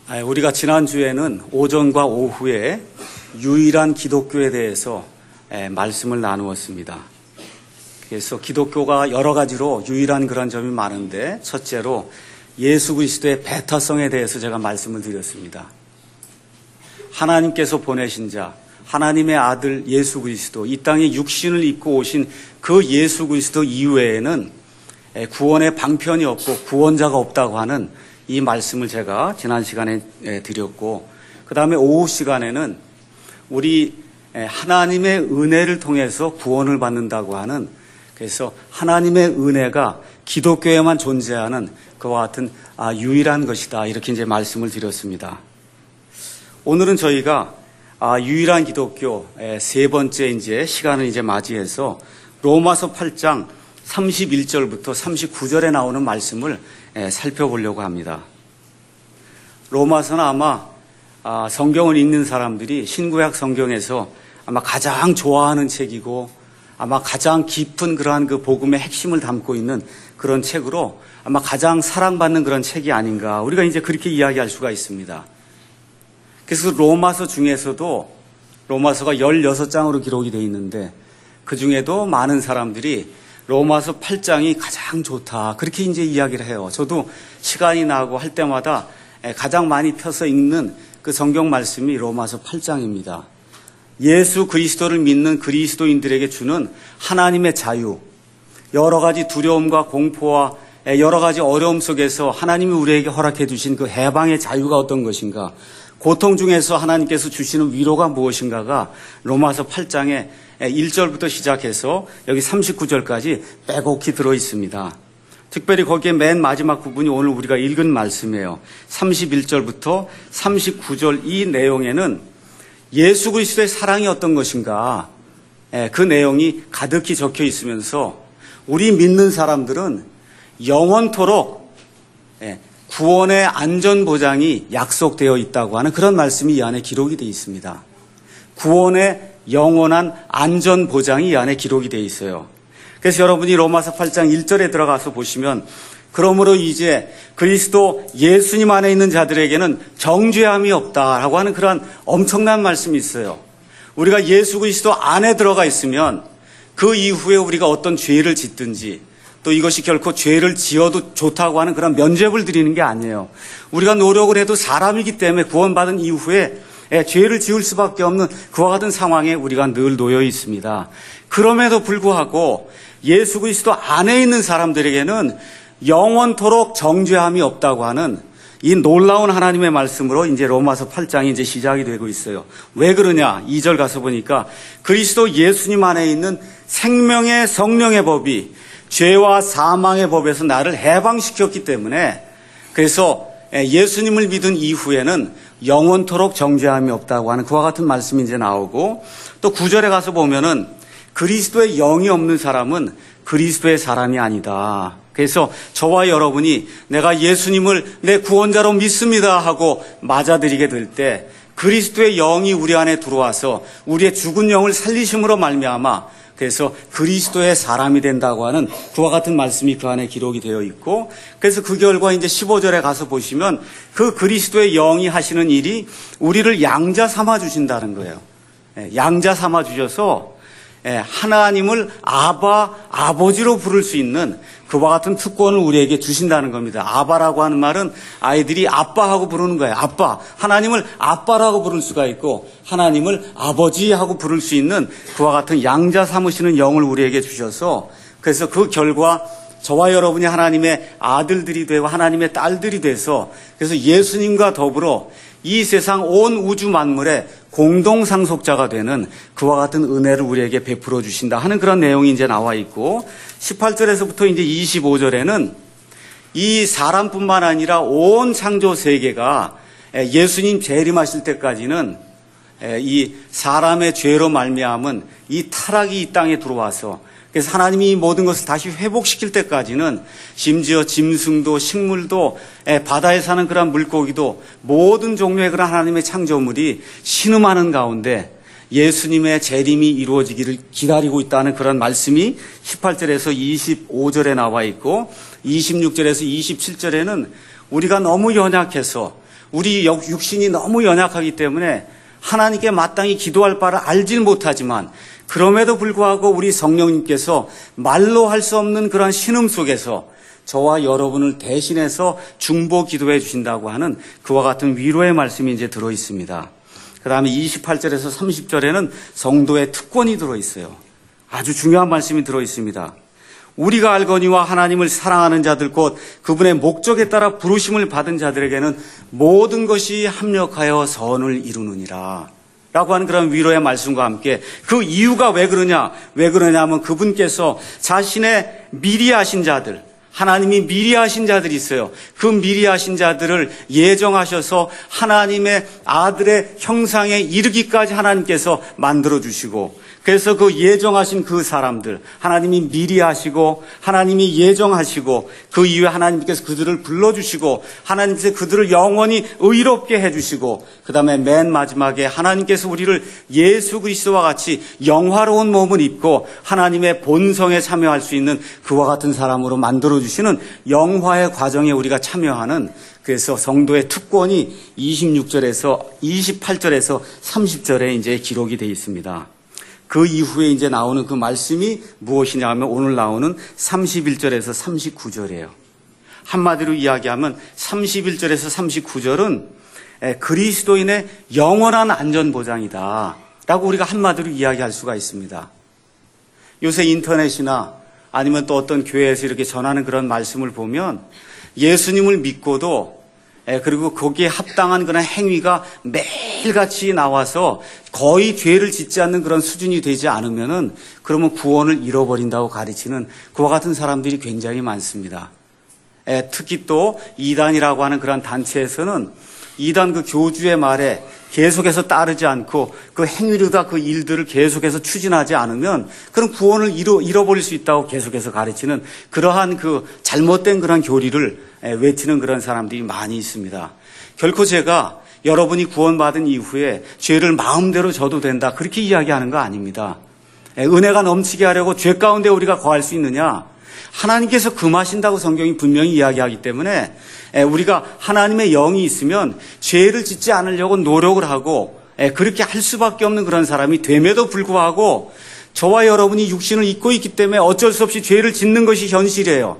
우리가 지난주에는 오전과 오후에 유일한 기독교에 대해서 말씀을 나누었습니다. 그래서 기독교가 여러 가지로 유일한 그런 점이 많은데, 첫째로 예수 그리스도의 배타성에 대해서 제가 말씀을 드렸습니다. 하나님께서 보내신 자, 하나님의 아들 예수 그리스도, 이 땅에 육신을 입고 오신 그 예수 그리스도 이외에는 구원의 방편이 없고 구원자가 없다고 하는 이 말씀을 제가 지난 시간에 드렸고, 그 다음에 오후 시간에는 우리 하나님의 은혜를 통해서 구원을 받는다고 하는, 그래서 하나님의 은혜가 기독교에만 존재하는 그와 같은 유일한 것이다, 이렇게 이제 말씀을 드렸습니다. 오늘은 저희가 유일한 기독교 세 번째 이제 시간을 이제 맞이해서 로마서 8장 31절부터 39절에 나오는 말씀을 살펴보려고 합니다. 로마서는 아마 성경을 읽는 사람들이 신구약 성경에서 아마 가장 좋아하는 책이고, 아마 가장 깊은 그러한 그 복음의 핵심을 담고 있는 그런 책으로 아마 가장 사랑받는 그런 책이 아닌가, 우리가 이제 그렇게 이야기할 수가 있습니다. 그래서 로마서 중에서도 로마서가 16장으로 기록이 되어 있는데, 그 중에도 많은 사람들이 로마서 8장이 가장 좋다, 그렇게 이제 이야기를 해요. 저도 시간이 나고 할 때마다 가장 많이 펴서 읽는 그 성경 말씀이 로마서 8장입니다. 예수 그리스도를 믿는 그리스도인들에게 주는 하나님의 자유, 여러 가지 두려움과 공포와 여러 가지 어려움 속에서 하나님이 우리에게 허락해 주신 그 해방의 자유가 어떤 것인가, 고통 중에서 하나님께서 주시는 위로가 무엇인가가 로마서 8장에 1절부터 시작해서 여기 39절까지 빼곡히 들어있습니다. 특별히 거기에 맨 마지막 부분이 오늘 우리가 읽은 말씀이에요. 31절부터 39절 이 내용에는 예수 그리스도의 사랑이 어떤 것인가, 그 내용이 가득히 적혀 있으면서 우리 믿는 사람들은 영원토록 구원의 안전보장이 약속되어 있다고 하는 그런 말씀이 이 안에 기록이 되어 있습니다. 구원의 영원한 안전보장이 이 안에 기록이 되어 있어요. 그래서 여러분이 로마서 8장 1절에 들어가서 보시면, 그러므로 이제 그리스도 예수님 안에 있는 자들에게는 정죄함이 없다라고 하는 그런 엄청난 말씀이 있어요. 우리가 예수 그리스도 안에 들어가 있으면 그 이후에 우리가 어떤 죄를 짓든지, 또 이것이 결코 죄를 지어도 좋다고 하는 그런 면죄부를 드리는 게 아니에요. 우리가 노력을 해도 사람이기 때문에 구원받은 이후에 죄를 지을 수밖에 없는 그와 같은 상황에 우리가 늘 놓여 있습니다. 그럼에도 불구하고 예수 그리스도 안에 있는 사람들에게는 영원토록 정죄함이 없다고 하는 이 놀라운 하나님의 말씀으로 이제 로마서 8장이 이제 시작이 되고 있어요. 왜 그러냐? 2절 가서 보니까 그리스도 예수님 안에 있는 생명의 성령의 법이 죄와 사망의 법에서 나를 해방시켰기 때문에, 그래서 예수님을 믿은 이후에는 영원토록 정죄함이 없다고 하는 그와 같은 말씀이 이제 나오고, 또 9절에 가서 보면은 그리스도의 영이 없는 사람은 그리스도의 사람이 아니다. 그래서 저와 여러분이 내가 예수님을 내 구원자로 믿습니다 하고 맞아들이게 될 때 그리스도의 영이 우리 안에 들어와서 우리의 죽은 영을 살리심으로 말미암아 그래서 그리스도의 사람이 된다고 하는 그와 같은 말씀이 그 안에 기록이 되어 있고, 그래서 그 결과 이제 15절에 가서 보시면 그 그리스도의 영이 하시는 일이 우리를 양자 삼아 주신다는 거예요. 양자 삼아 주셔서 하나님을 아버지로 부를 수 있는 그와 같은 특권을 우리에게 주신다는 겁니다. 아바라고 하는 말은 아이들이 아빠하고 부르는 거예요. 아빠. 하나님을 아빠라고 부를 수가 있고 하나님을 아버지하고 부를 수 있는 그와 같은 양자 삼으시는 영을 우리에게 주셔서, 그래서 그 결과 저와 여러분이 하나님의 아들들이 되고 하나님의 딸들이 돼서, 그래서 예수님과 더불어 이 세상 온 우주 만물의 공동 상속자가 되는 그와 같은 은혜를 우리에게 베풀어 주신다 하는 그런 내용이 이제 나와 있고, 18절에서부터 이제 25절에는 이 사람뿐만 아니라 온 창조 세계가 예수님 재림하실 때까지는 이 사람의 죄로 말미암은 이 타락이 이 땅에 들어와서, 그래서 하나님이 이 모든 것을 다시 회복시킬 때까지는 심지어 짐승도 식물도 바다에 사는 그런 물고기도 모든 종류의 그런 하나님의 창조물이 신음하는 가운데 예수님의 재림이 이루어지기를 기다리고 있다는 그런 말씀이 18절에서 25절에 나와 있고, 26절에서 27절에는 우리가 너무 연약해서 우리 육신이 너무 연약하기 때문에 하나님께 마땅히 기도할 바를 알지는 못하지만 그럼에도 불구하고 우리 성령님께서 말로 할 수 없는 그러한 신음 속에서 저와 여러분을 대신해서 중보 기도해 주신다고 하는 그와 같은 위로의 말씀이 이제 들어 있습니다. 그 다음에 28절에서 30절에는 성도의 특권이 들어 있어요. 아주 중요한 말씀이 들어 있습니다. 우리가 알거니와 하나님을 사랑하는 자들 곧 그분의 목적에 따라 부르심을 받은 자들에게는 모든 것이 합력하여 선을 이루느니라 라고 하는 그런 위로의 말씀과 함께 그 이유가 왜 그러냐면 그분께서 자신의 미리 하신 자들, 하나님이 미리 하신 자들이 있어요. 그 미리 하신 자들을 예정하셔서 하나님의 아들의 형상에 이르기까지 하나님께서 만들어 주시고, 그래서 그 예정하신 그 사람들, 하나님이 미리 하시고 하나님이 예정하시고 그 이후에 하나님께서 그들을 불러주시고 하나님께서 그들을 영원히 의롭게 해주시고, 그 다음에 맨 마지막에 하나님께서 우리를 예수 그리스도와 같이 영화로운 몸을 입고 하나님의 본성에 참여할 수 있는 그와 같은 사람으로 만들어주시는 영화의 과정에 우리가 참여하는, 그래서 성도의 특권이 28절에서 30절에 이제 기록이 되어 있습니다. 그 이후에 이제 나오는 그 말씀이 무엇이냐 하면 오늘 나오는 31절에서 39절이에요. 한마디로 이야기하면 31절에서 39절은 그리스도인의 영원한 안전보장이다 라고 우리가 한마디로 이야기할 수가 있습니다. 요새 인터넷이나 아니면 또 어떤 교회에서 이렇게 전하는 그런 말씀을 보면 예수님을 믿고도 그리고 거기에 합당한 그런 행위가 매일같이 나와서 거의 죄를 짓지 않는 그런 수준이 되지 않으면은 그러면 구원을 잃어버린다고 가르치는 그와 같은 사람들이 굉장히 많습니다. 특히 또 이단이라고 하는 그런 단체에서는 이단 그 교주의 말에 계속해서 따르지 않고 그 행위로다 그 일들을 계속해서 추진하지 않으면 그런 구원을 잃어버릴 수 있다고 계속해서 가르치는 그러한 그 잘못된 그런 교리를 외치는 그런 사람들이 많이 있습니다. 결코 제가 여러분이 구원받은 이후에 죄를 마음대로 져도 된다 그렇게 이야기하는 거 아닙니다. 은혜가 넘치게 하려고 죄 가운데 우리가 거할 수 있느냐? 하나님께서 금하신다고 성경이 분명히 이야기하기 때문에 우리가 하나님의 영이 있으면 죄를 짓지 않으려고 노력을 하고 그렇게 할 수밖에 없는 그런 사람이 됨에도 불구하고 저와 여러분이 육신을 입고 있기 때문에 어쩔 수 없이 죄를 짓는 것이 현실이에요.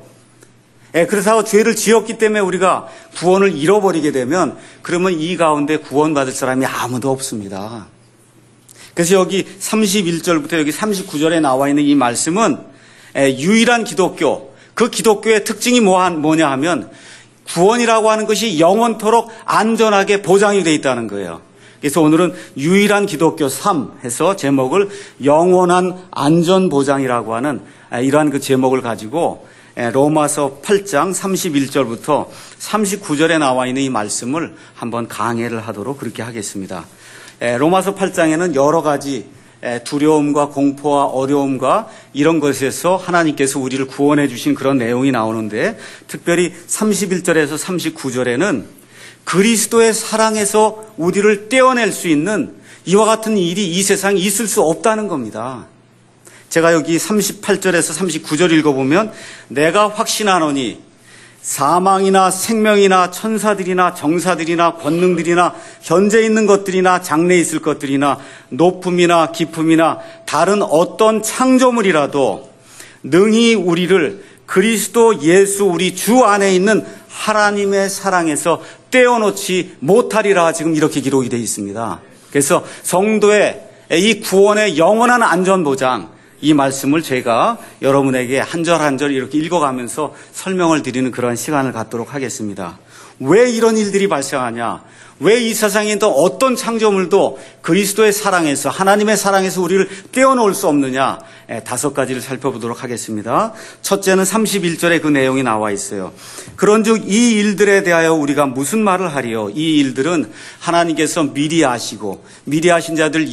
그래서 죄를 지었기 때문에 우리가 구원을 잃어버리게 되면 그러면 이 가운데 구원받을 사람이 아무도 없습니다. 그래서 여기 31절부터 여기 39절에 나와 있는 이 말씀은 유일한 기독교, 그 기독교의 특징이 뭐냐 하면 구원이라고 하는 것이 영원토록 안전하게 보장이 되어 있다는 거예요. 그래서 오늘은 유일한 기독교 3 해서 제목을 영원한 안전보장이라고 하는 이러한 그 제목을 가지고 로마서 8장 31절부터 39절에 나와 있는 이 말씀을 한번 강해를 하도록 그렇게 하겠습니다. 로마서 8장에는 여러 가지 두려움과 공포와 어려움과 이런 것에서 하나님께서 우리를 구원해 주신 그런 내용이 나오는데, 특별히 31절에서 39절에는 그리스도의 사랑에서 우리를 떼어낼 수 있는 이와 같은 일이 이 세상에 있을 수 없다는 겁니다. 제가 여기 38절에서 39절 읽어보면 내가 확신하노니 사망이나 생명이나 천사들이나 정사들이나 권능들이나 현재 있는 것들이나 장래 있을 것들이나 높음이나 깊음이나 다른 어떤 창조물이라도 능히 우리를 그리스도 예수 우리 주 안에 있는 하나님의 사랑에서 떼어놓지 못하리라 지금 이렇게 기록이 되어 있습니다. 그래서 성도의 이 구원의 영원한 안전보장, 이 말씀을 제가 여러분에게 한 절 한 절 이렇게 읽어가면서 설명을 드리는 그런 시간을 갖도록 하겠습니다. 왜 이런 일들이 발생하냐? 왜 이 세상에 있는 어떤 창조물도 그리스도의 사랑에서, 하나님의 사랑에서 우리를 떼어놓을 수 없느냐? 5가지를 살펴보도록 하겠습니다. 첫째는 31절에 그 내용이 나와 있어요. 그런즉 이 일들에 대하여 우리가 무슨 말을 하리요? 이 일들은 하나님께서 미리 아시고 미리 하신 자들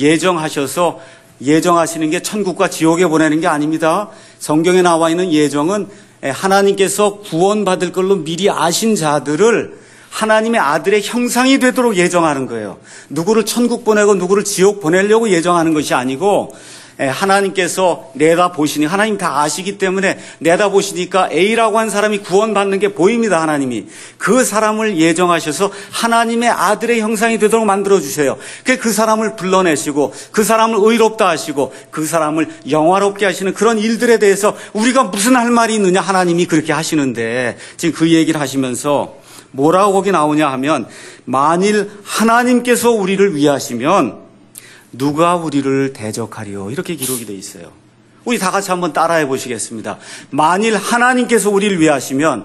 예정하시는 게 천국과 지옥에 보내는 게 아닙니다. 성경에 나와 있는 예정은 하나님께서 구원받을 걸로 미리 아신 자들을 하나님의 아들의 형상이 되도록 예정하는 거예요. 누구를 천국 보내고 누구를 지옥 보내려고 예정하는 것이 아니고 하나님께서 내다보시니, 하나님 다 아시기 때문에 내다보시니까 A라고 한 사람이 구원받는 게 보입니다. 하나님이 그 사람을 예정하셔서 하나님의 아들의 형상이 되도록 만들어주세요. 그 사람을 불러내시고 그 사람을 의롭다 하시고 그 사람을 영화롭게 하시는 그런 일들에 대해서 우리가 무슨 할 말이 있느냐. 하나님이 그렇게 하시는데 지금 그 얘기를 하시면서 뭐라고 거기 나오냐 하면, 만일 하나님께서 우리를 위하시면 누가 우리를 대적하리요, 이렇게 기록이 되어 있어요. 우리 다 같이 한번 따라해 보시겠습니다. 만일 하나님께서 우리를 위하시면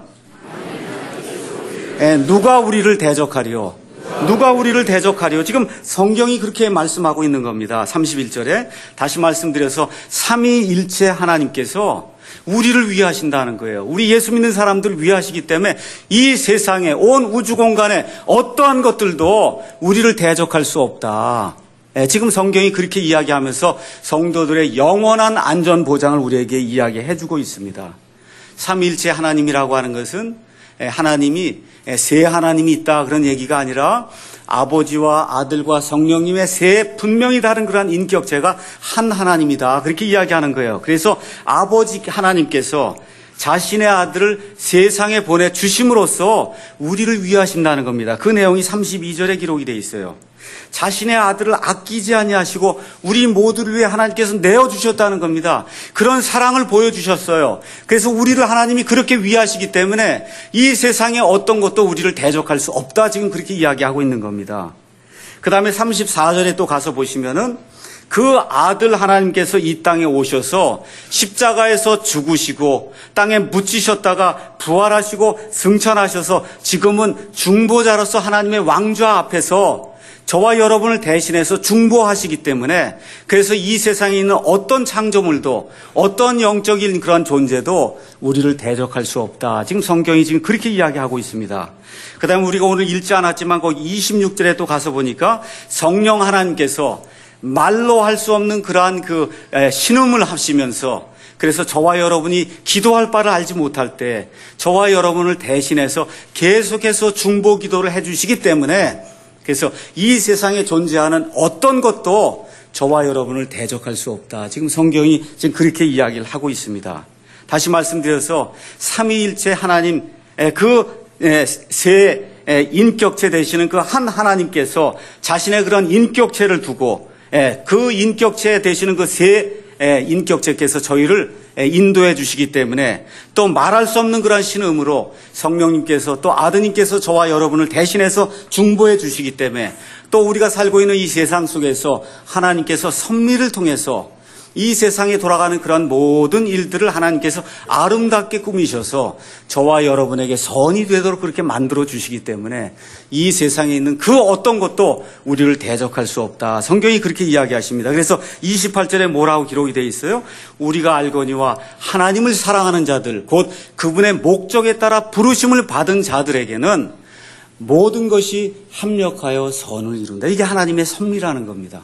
누가 우리를 대적하리요, 누가 우리를 대적하리요. 지금 성경이 그렇게 말씀하고 있는 겁니다. 31절에 다시 말씀드려서 삼위일체 하나님께서 우리를 위하신다는 거예요. 우리 예수 믿는 사람들을 위하시기 때문에 이 세상에, 온 우주 공간에 어떠한 것들도 우리를 대적할 수 없다. 지금 성경이 그렇게 이야기하면서 성도들의 영원한 안전 보장을 우리에게 이야기해 주고 있습니다. 삼위일체 하나님이라고 하는 것은 하나님이 세 하나님이 있다 그런 얘기가 아니라 아버지와 아들과 성령님의 세 분명히 다른 그러한 인격체가 한 하나님이다, 그렇게 이야기하는 거예요. 그래서 아버지 하나님께서 자신의 아들을 세상에 보내주심으로써 우리를 위하신다는 겁니다. 그 내용이 32절에 기록이 되어 있어요. 자신의 아들을 아끼지 아니하시고 우리 모두를 위해 하나님께서 내어주셨다는 겁니다. 그런 사랑을 보여주셨어요. 그래서 우리를 하나님이 그렇게 위하시기 때문에 이 세상에 어떤 것도 우리를 대적할 수 없다, 지금 그렇게 이야기하고 있는 겁니다. 그 다음에 34절에 또 가서 보시면은 그 아들 하나님께서 이 땅에 오셔서 십자가에서 죽으시고 땅에 묻히셨다가 부활하시고 승천하셔서 지금은 중보자로서 하나님의 왕좌 앞에서 저와 여러분을 대신해서 중보하시기 때문에, 그래서 이 세상에 있는 어떤 창조물도 어떤 영적인 그런 존재도 우리를 대적할 수 없다. 지금 성경이 지금 그렇게 이야기하고 있습니다. 그 다음에 우리가 오늘 읽지 않았지만 거기 26절에 또 가서 보니까 성령 하나님께서 말로 할 수 없는 그러한 그 신음을 하시면서, 그래서 저와 여러분이 기도할 바를 알지 못할 때 저와 여러분을 대신해서 계속해서 중보 기도를 해주시기 때문에, 그래서 이 세상에 존재하는 어떤 것도 저와 여러분을 대적할 수 없다. 지금 성경이 지금 그렇게 이야기를 하고 있습니다. 다시 말씀드려서 삼위일체 하나님, 그 세 인격체 되시는 그 한 하나님께서 자신의 그런 인격체를 두고 그 인격체 되시는 그 세 인격체께서 저희를 인도해 주시기 때문에, 또 말할 수 없는 그런 신음으로 성령님께서 또 아드님께서 저와 여러분을 대신해서 중보해 주시기 때문에, 또 우리가 살고 있는 이 세상 속에서 하나님께서 섭리를 통해서 이 세상에 돌아가는 그런 모든 일들을 하나님께서 아름답게 꾸미셔서 저와 여러분에게 선이 되도록 그렇게 만들어 주시기 때문에 이 세상에 있는 그 어떤 것도 우리를 대적할 수 없다. 성경이 그렇게 이야기하십니다. 그래서 28절에 뭐라고 기록이 되어 있어요? 우리가 알거니와 하나님을 사랑하는 자들, 곧 그분의 목적에 따라 부르심을 받은 자들에게는 모든 것이 합력하여 선을 이룬다. 이게 하나님의 섭리라는 겁니다.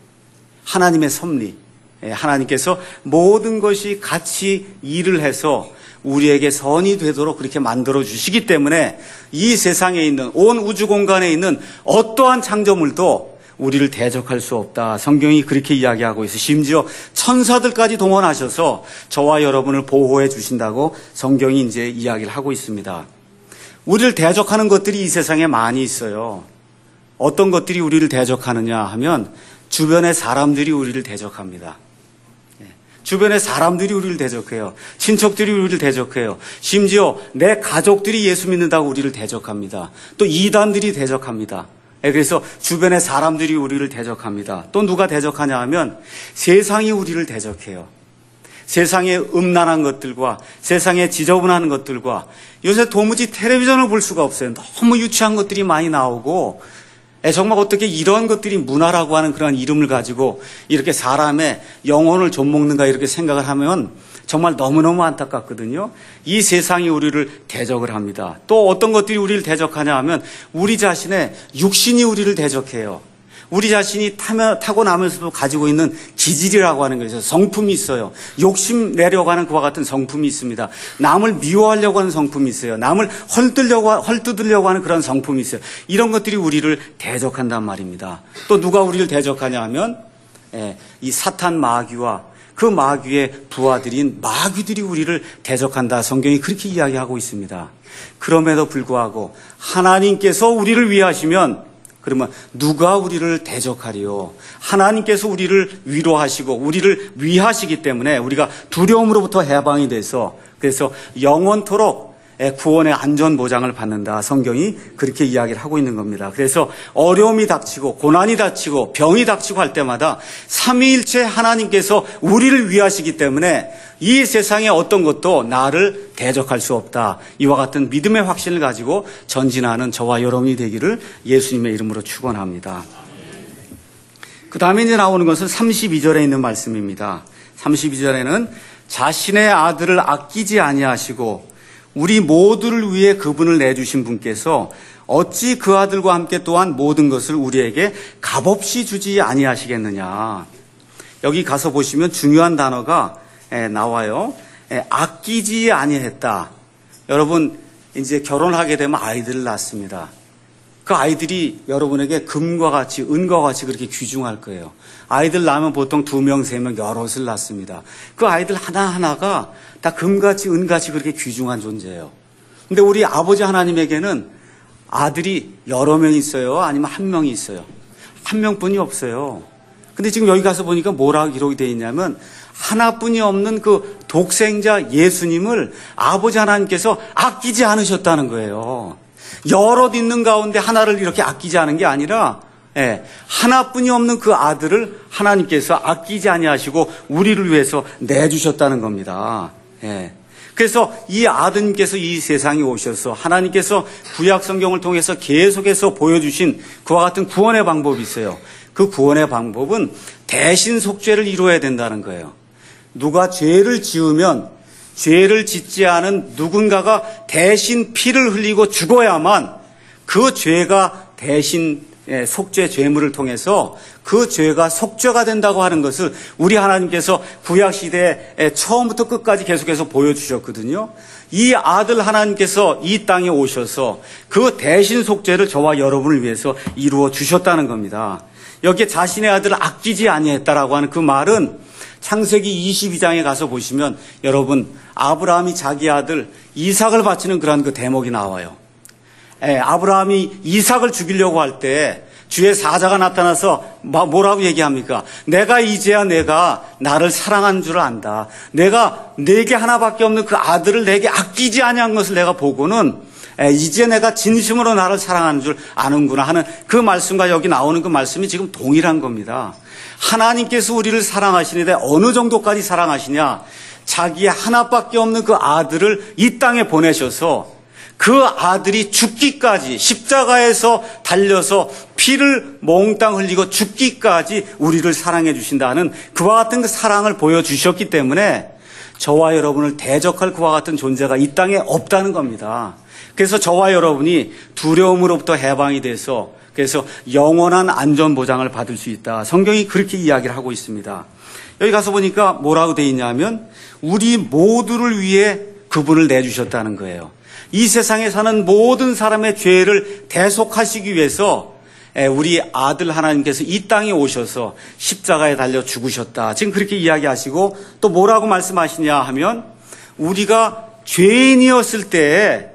하나님의 섭리. 하나님께서 모든 것이 같이 일을 해서 우리에게 선이 되도록 그렇게 만들어 주시기 때문에 이 세상에 있는, 온 우주 공간에 있는 어떠한 창조물도 우리를 대적할 수 없다. 성경이 그렇게 이야기하고 있어요. 심지어 천사들까지 동원하셔서 저와 여러분을 보호해 주신다고 성경이 이제 이야기를 하고 있습니다. 우리를 대적하는 것들이 이 세상에 많이 있어요. 어떤 것들이 우리를 대적하느냐 하면 주변의 사람들이 우리를 대적합니다. 주변의 사람들이 우리를 대적해요. 친척들이 우리를 대적해요. 심지어 내 가족들이 예수 믿는다고 우리를 대적합니다. 또 이단들이 대적합니다. 그래서 주변의 사람들이 우리를 대적합니다. 또 누가 대적하냐 하면 세상이 우리를 대적해요. 세상의 음란한 것들과 세상의 지저분한 것들과, 요새 도무지 텔레비전을 볼 수가 없어요. 너무 유치한 것들이 많이 나오고, 정말 어떻게 이런 것들이 문화라고 하는 그런 이름을 가지고 이렇게 사람의 영혼을 좀먹는가 이렇게 생각을 하면 정말 너무너무 안타깝거든요. 이 세상이 우리를 대적을 합니다. 또 어떤 것들이 우리를 대적하냐 하면 우리 자신의 육신이 우리를 대적해요. 우리 자신이 타고나면서도 가지고 있는 기질이라고 하는 것에서 성품이 있어요. 욕심내려고 하는 그와 같은 성품이 있습니다. 남을 미워하려고 하는 성품이 있어요. 남을 헐뜯으려고 하는 그런 성품이 있어요. 이런 것들이 우리를 대적한단 말입니다. 또 누가 우리를 대적하냐 하면 이 사탄 마귀와 그 마귀의 부하들인 마귀들이 우리를 대적한다. 성경이 그렇게 이야기하고 있습니다. 그럼에도 불구하고 하나님께서 우리를 위하시면 그러면 누가 우리를 대적하리요? 하나님께서 우리를 위로하시고 우리를 위하시기 때문에 우리가 두려움으로부터 해방이 돼서 그래서 영원토록 구원의 안전보장을 받는다. 성경이 그렇게 이야기를 하고 있는 겁니다. 그래서 어려움이 닥치고 고난이 닥치고 병이 닥치고 할 때마다 삼위일체 하나님께서 우리를 위하시기 때문에 이 세상의 어떤 것도 나를 대적할 수 없다. 이와 같은 믿음의 확신을 가지고 전진하는 저와 여러분이 되기를 예수님의 이름으로 축원합니다. 그 다음에 이제 나오는 것은 32절에 있는 말씀입니다. 32절에는 자신의 아들을 아끼지 아니하시고 우리 모두를 위해 그분을 내주신 분께서 어찌 그 아들과 함께 또한 모든 것을 우리에게 값없이 주지 아니하시겠느냐. 여기 가서 보시면 중요한 단어가 나와요. 아끼지 아니했다. 여러분 이제 결혼하게 되면 아이들을 낳습니다. 그 아이들이 여러분에게 금과 같이 은과 같이 그렇게 귀중할 거예요. 아이들 낳으면 보통 2명, 3명 여럿을 낳습니다. 그 아이들 하나하나가 다 금같이 은같이 그렇게 귀중한 존재예요. 근데 우리 아버지 하나님에게는 아들이 여러 명 있어요? 아니면 한 명이 있어요? 한 명뿐이 없어요. 근데 지금 여기 가서 보니까 뭐라고 기록이 되어 있냐면 하나뿐이 없는 그 독생자 예수님을 아버지 하나님께서 아끼지 않으셨다는 거예요. 여럿 있는 가운데 하나를 이렇게 아끼지 않은 게 아니라 하나뿐이 없는 그 아들을 하나님께서 아끼지 아니하시고 우리를 위해서 내주셨다는 겁니다. 그래서 이 아드님께서 이 세상에 오셔서 하나님께서 구약 성경을 통해서 계속해서 보여주신 그와 같은 구원의 방법이 있어요. 그 구원의 방법은 대신 속죄를 이루어야 된다는 거예요. 누가 죄를 지으면 죄를 짓지 않은 누군가가 대신 피를 흘리고 죽어야만 그 죄가 대신 속죄 제물을 통해서 그 죄가 속죄가 된다고 하는 것을 우리 하나님께서 구약시대에 처음부터 끝까지 계속해서 보여주셨거든요. 이 아들 하나님께서 이 땅에 오셔서 그 대신 속죄를 저와 여러분을 위해서 이루어 주셨다는 겁니다. 여기에 자신의 아들을 아끼지 아니했다라고 하는 그 말은 창세기 22장에 가서 보시면 여러분 아브라함이 자기 아들 이삭을 바치는 그런 그 대목이 나와요. 아브라함이 이삭을 죽이려고 할 때 주의 사자가 나타나서 뭐라고 얘기합니까? 내가 이제야 내가 나를 사랑하는 줄 안다. 내가 내게 하나밖에 없는 그 아들을 내게 아끼지 아니한 것을 내가 보고는 이제 내가 진심으로 나를 사랑하는 줄 아는구나 하는 그 말씀과 여기 나오는 그 말씀이 지금 동일한 겁니다. 하나님께서 우리를 사랑하시는데 어느 정도까지 사랑하시냐? 자기 하나밖에 없는 그 아들을 이 땅에 보내셔서 그 아들이 죽기까지 십자가에서 달려서 피를 몽땅 흘리고 죽기까지 우리를 사랑해 주신다는 그와 같은 그 사랑을 보여주셨기 때문에 저와 여러분을 대적할 그와 같은 존재가 이 땅에 없다는 겁니다. 그래서 저와 여러분이 두려움으로부터 해방이 돼서 그래서 영원한 안전보장을 받을 수 있다. 성경이 그렇게 이야기를 하고 있습니다. 여기 가서 보니까 뭐라고 되어 있냐면 우리 모두를 위해 그분을 내주셨다는 거예요. 이 세상에 사는 모든 사람의 죄를 대속하시기 위해서 우리 아들 하나님께서 이 땅에 오셔서 십자가에 달려 죽으셨다. 지금 그렇게 이야기하시고 또 뭐라고 말씀하시냐 하면 우리가 죄인이었을 때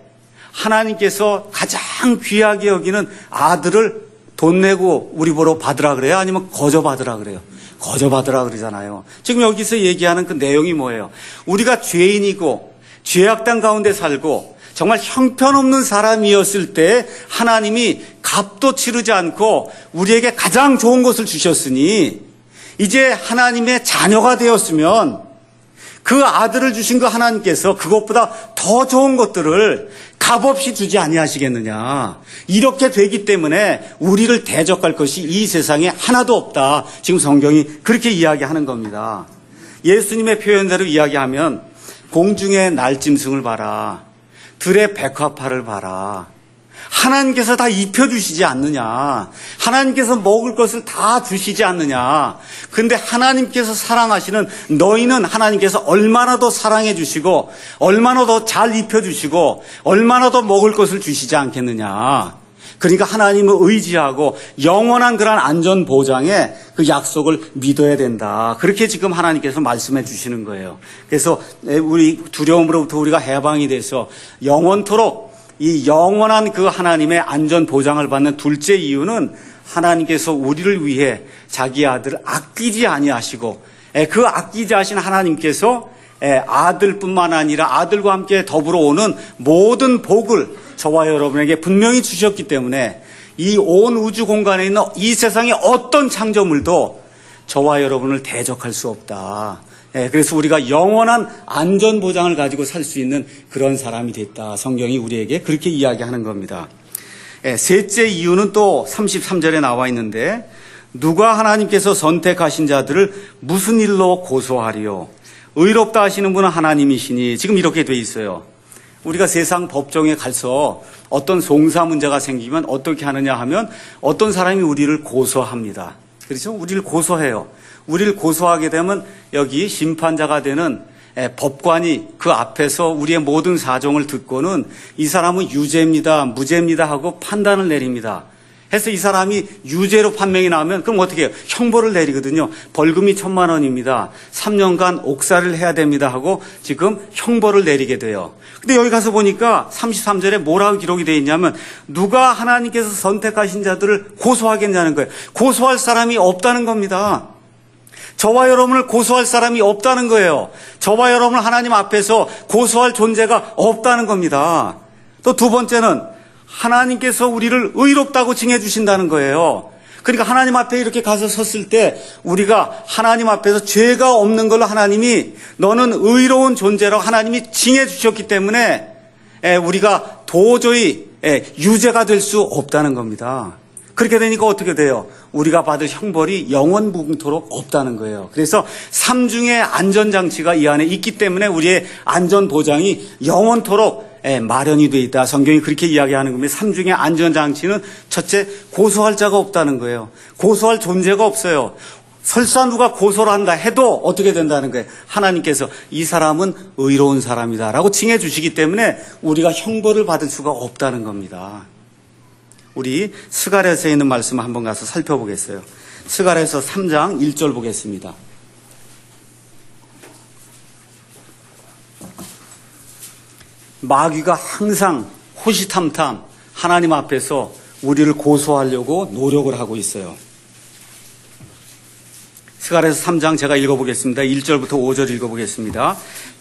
하나님께서 가장 귀하게 여기는 아들을 돈 내고 우리 보러 받으라 그래요? 아니면 거저 받으라 그래요? 거저 받으라 그러잖아요. 지금 여기서 얘기하는 그 내용이 뭐예요? 우리가 죄인이고 죄악당 가운데 살고 정말 형편없는 사람이었을 때 하나님이 값도 치르지 않고 우리에게 가장 좋은 것을 주셨으니 이제 하나님의 자녀가 되었으면 그 아들을 주신 그 하나님께서 그것보다 더 좋은 것들을 값없이 주지 아니하시겠느냐. 이렇게 되기 때문에 우리를 대적할 것이 이 세상에 하나도 없다. 지금 성경이 그렇게 이야기하는 겁니다. 예수님의 표현대로 이야기하면 공중의 날짐승을 봐라. 들의 백합화를 봐라. 하나님께서 다 입혀주시지 않느냐. 하나님께서 먹을 것을 다 주시지 않느냐. 그런데 하나님께서 사랑하시는 너희는 하나님께서 얼마나 더 사랑해 주시고 얼마나 더 잘 입혀주시고 얼마나 더 먹을 것을 주시지 않겠느냐. 그러니까 하나님을 의지하고 영원한 그런 안전 보장에 그 약속을 믿어야 된다. 그렇게 지금 하나님께서 말씀해 주시는 거예요. 그래서 우리 두려움으로부터 우리가 해방이 돼서 영원토록 이 영원한 그 하나님의 안전 보장을 받는 둘째 이유는 하나님께서 우리를 위해 자기 아들을 아끼지 아니하시고 그 아끼지 하신 하나님께서 아들뿐만 아니라 아들과 함께 더불어 오는 모든 복을 저와 여러분에게 분명히 주셨기 때문에 이 온 우주 공간에 있는 이 세상의 어떤 창조물도 저와 여러분을 대적할 수 없다. 그래서 우리가 영원한 안전 보장을 가지고 살 수 있는 그런 사람이 됐다. 성경이 우리에게 그렇게 이야기하는 겁니다. 셋째 이유는 또 33절에 나와 있는데 누가 하나님께서 선택하신 자들을 무슨 일로 고소하리요? 의롭다 하시는 분은 하나님이시니 지금 이렇게 돼 있어요. 우리가 세상 법정에 가서 어떤 송사 문제가 생기면 어떻게 하느냐 하면 어떤 사람이 우리를 고소합니다. 그렇죠? 우리를 고소해요. 우리를 고소하게 되면 여기 심판자가 되는 법관이 그 앞에서 우리의 모든 사정을 듣고는 이 사람은 유죄입니다, 무죄입니다 하고 판단을 내립니다. 해서 이 사람이 유죄로 판명이 나오면 그럼 어떻게 해요? 형벌을 내리거든요. 벌금이 1,000만 원입니다. 3년간 옥살이를 해야 됩니다 하고 지금 형벌을 내리게 돼요. 근데 여기 가서 보니까 33절에 뭐라고 기록이 되어 있냐면 누가 하나님께서 선택하신 자들을 고소하겠냐는 거예요. 고소할 사람이 없다는 겁니다. 저와 여러분을 고소할 사람이 없다는 거예요. 저와 여러분을 하나님 앞에서 고소할 존재가 없다는 겁니다. 또 두 번째는 하나님께서 우리를 의롭다고 칭해 주신다는 거예요. 그러니까 하나님 앞에 이렇게 가서 섰을 때 우리가 하나님 앞에서 죄가 없는 걸로 하나님이 너는 의로운 존재라고 하나님이 칭해 주셨기 때문에 우리가 도저히 유죄가 될 수 없다는 겁니다. 그렇게 되니까 어떻게 돼요? 우리가 받을 형벌이 영원무궁토록 없다는 거예요. 그래서 삼중의 안전장치가 이 안에 있기 때문에 우리의 안전보장이 영원토록 마련이 되어 있다. 성경이 그렇게 이야기하는 겁니다. 삼중의 안전장치는 첫째, 고소할 자가 없다는 거예요. 고소할 존재가 없어요. 설사 누가 고소를 한다 해도 어떻게 된다는 거예요? 하나님께서 이 사람은 의로운 사람이다 라고 칭해 주시기 때문에 우리가 형벌을 받을 수가 없다는 겁니다. 우리 스가랴서에 있는 말씀을 한번 가서 살펴보겠어요. 스가랴서 3장 1절 보겠습니다. 마귀가 항상 호시탐탐 하나님 앞에서 우리를 고소하려고 노력을 하고 있어요. 스가랴서 3장 제가 읽어보겠습니다. 1절부터 5절 읽어보겠습니다.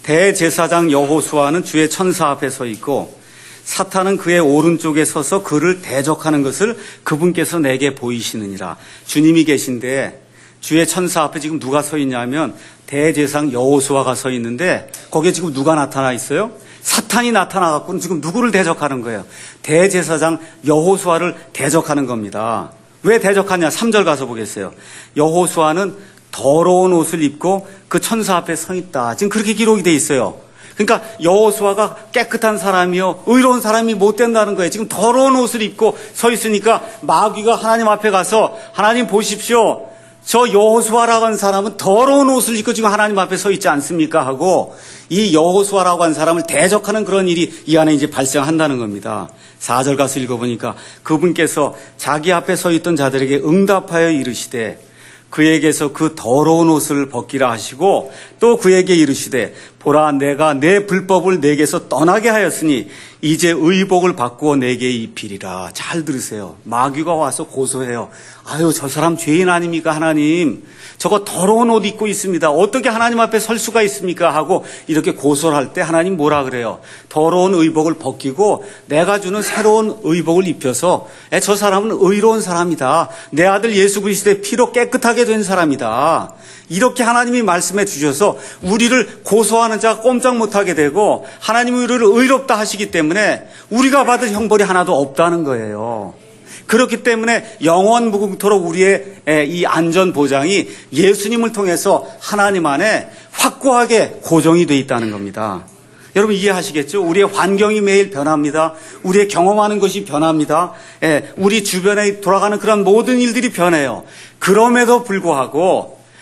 대제사장 여호수아는 주의 천사 앞에 서 있고 사탄은 그의 오른쪽에 서서 그를 대적하는 것을 그분께서 내게 보이시느니라. 주님이 계신데 주의 천사 앞에 지금 누가 서 있냐면 대제사장 여호수아가 서 있는데 거기에 지금 누가 나타나 있어요? 사탄이 나타나갖고는 지금 누구를 대적하는 거예요? 대제사장 여호수아를 대적하는 겁니다. 왜 대적하냐? 3절 가서 보겠어요. 여호수아는 더러운 옷을 입고 그 천사 앞에 서 있다. 지금 그렇게 기록이 돼 있어요. 그러니까 여호수아가 깨끗한 사람이요, 의로운 사람이 못 된다는 거예요. 지금 더러운 옷을 입고 서 있으니까 마귀가 하나님 앞에 가서 하나님 보십시오. 저 여호수아라고 하는 사람은 더러운 옷을 입고 지금 하나님 앞에 서 있지 않습니까? 하고 이 여호수아라고 하는 사람을 대적하는 그런 일이 이 안에 이제 발생한다는 겁니다. 4절 가서 읽어보니까 그분께서 자기 앞에 서 있던 자들에게 응답하여 이르시되 그에게서 그 더러운 옷을 벗기라 하시고 또 그에게 이르시되 보라 내가 내 불법을 내게서 떠나게 하였으니 이제 의복을 바꾸어 내게 입히리라. 잘 들으세요. 마귀가 와서 고소해요. 아유 저 사람 죄인 아닙니까 하나님. 저거 더러운 옷 입고 있습니다. 어떻게 하나님 앞에 설 수가 있습니까? 하고 이렇게 고소를 할 때 하나님 뭐라 그래요? 더러운 의복을 벗기고 내가 주는 새로운 의복을 입혀서 저 사람은 의로운 사람이다. 내 아들 예수 그리스도의 피로 깨끗하게 된 사람이다. 이렇게 하나님이 말씀해 주셔서 우리를 고소하는 자가 꼼짝 못하게 되고 하나님이 우리를 의롭다 하시기 때문에 우리가 받을 형벌이 하나도 없다는 거예요. 그렇기 때문에 영원무궁토록 우리의 이 안전보장이 예수님을 통해서 하나님 안에 확고하게 고정이 되어 있다는 겁니다. 여러분 이해하시겠죠? 우리의 환경이 매일 변합니다. 우리의 경험하는 것이 변합니다. 우리 주변에 돌아가는 그런 모든 일들이 변해요. 그럼에도 불구하고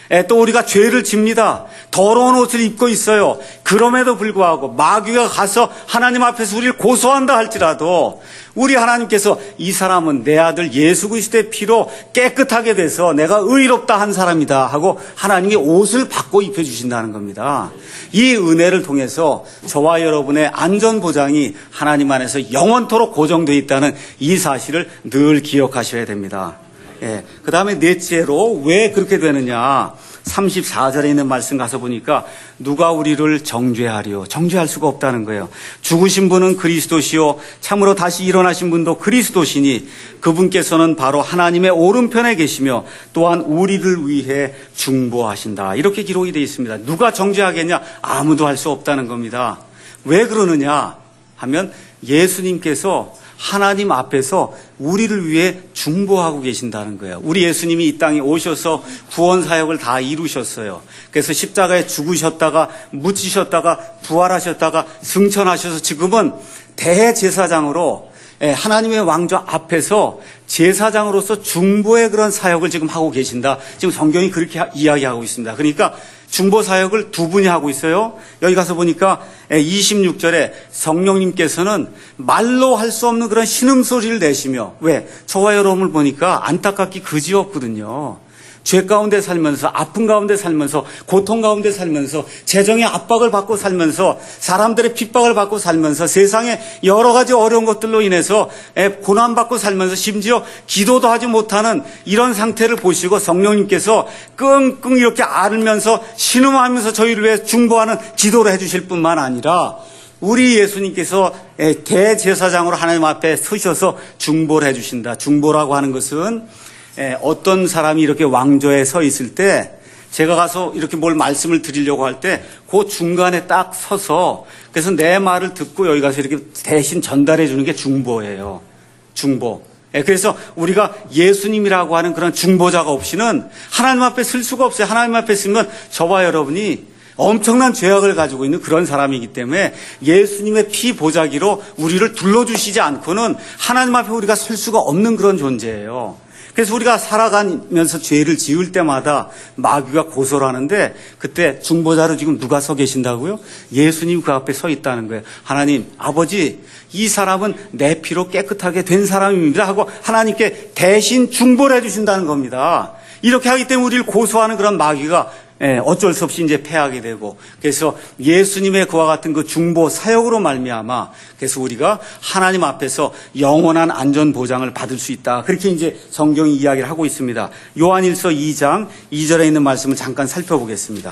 또 우리가 죄를 집니다. 더러운 옷을 입고 있어요. 그럼에도 불구하고 마귀가 가서 하나님 앞에서 우리를 고소한다 할지라도 우리 하나님께서 이 사람은 내 아들 예수 그리스도의 피로 깨끗하게 돼서 내가 의롭다 한 사람이다 하고 하나님이 옷을 바꿔 입혀주신다는 겁니다. 이 은혜를 통해서 저와 여러분의 안전보장이 하나님 안에서 영원토록 고정되어 있다는 이 사실을 늘 기억하셔야 됩니다. 그 다음에 넷째로 왜 그렇게 되느냐. 34절에 있는 말씀 가서 보니까 누가 우리를 정죄하리요. 정죄할 수가 없다는 거예요. 죽으신 분은 그리스도시요 참으로 다시 일어나신 분도 그리스도시니 그분께서는 바로 하나님의 오른편에 계시며 또한 우리를 위해 중보하신다. 이렇게 기록이 되어 있습니다. 누가 정죄하겠냐? 아무도 할 수 없다는 겁니다. 왜 그러느냐 하면 예수님께서 하나님 앞에서 우리를 위해 중보하고 계신다는 거예요. 우리 예수님이 이 땅에 오셔서 구원 사역을 다 이루셨어요. 그래서 십자가에 죽으셨다가 묻히셨다가 부활하셨다가 승천하셔서 지금은 대제사장으로 하나님의 왕좌 앞에서 제사장으로서 중보의 그런 사역을 지금 하고 계신다. 지금 성경이 그렇게 이야기하고 있습니다. 그러니까 중보 사역을 두 분이 하고 있어요. 여기 가서 보니까 26절에 성령님께서는 말로 할 수 없는 그런 신음소리를 내시며, 왜? 저와 여러분을 보니까 안타깝기 그지없거든요. 죄 가운데 살면서, 아픔 가운데 살면서, 고통 가운데 살면서, 재정의 압박을 받고 살면서, 사람들의 핍박을 받고 살면서, 세상에 여러 가지 어려운 것들로 인해서 고난받고 살면서, 심지어 기도도 하지 못하는 이런 상태를 보시고 성령님께서 끙끙 이렇게 앓으면서 신음하면서 저희를 위해 중보하는 기도를 해주실 뿐만 아니라 우리 예수님께서 대제사장으로 하나님 앞에 서셔서 중보를 해주신다. 중보라고 하는 것은 어떤 사람이 이렇게 왕좌에 서 있을 때 제가 가서 이렇게 뭘 말씀을 드리려고 할 때 그 중간에 딱 서서 그래서 내 말을 듣고 여기 가서 이렇게 대신 전달해 주는 게 중보예요. 중보. 그래서 우리가 예수님이라고 하는 그런 중보자가 없이는 하나님 앞에 설 수가 없어요. 하나님 앞에 서면 저와 여러분이 엄청난 죄악을 가지고 있는 그런 사람이기 때문에 예수님의 피 보자기로 우리를 둘러주시지 않고는 하나님 앞에 우리가 설 수가 없는 그런 존재예요. 그래서 우리가 살아가면서 죄를 지을 때마다 마귀가 고소를 하는데 그때 중보자로 지금 누가 서 계신다고요? 예수님 그 앞에 서 있다는 거예요. 하나님, 아버지, 이 사람은 내 피로 깨끗하게 된 사람입니다 하고 하나님께 대신 중보를 해주신다는 겁니다. 이렇게 하기 때문에 우리를 고소하는 그런 마귀가 어쩔 수 없이 이제 패하게 되고, 그래서 예수님의 그와 같은 그 중보 사역으로 말미암아 그래서 우리가 하나님 앞에서 영원한 안전 보장을 받을 수 있다. 그렇게 이제 성경이 이야기를 하고 있습니다. 요한일서 2장 2절에 있는 말씀을 잠깐 살펴보겠습니다.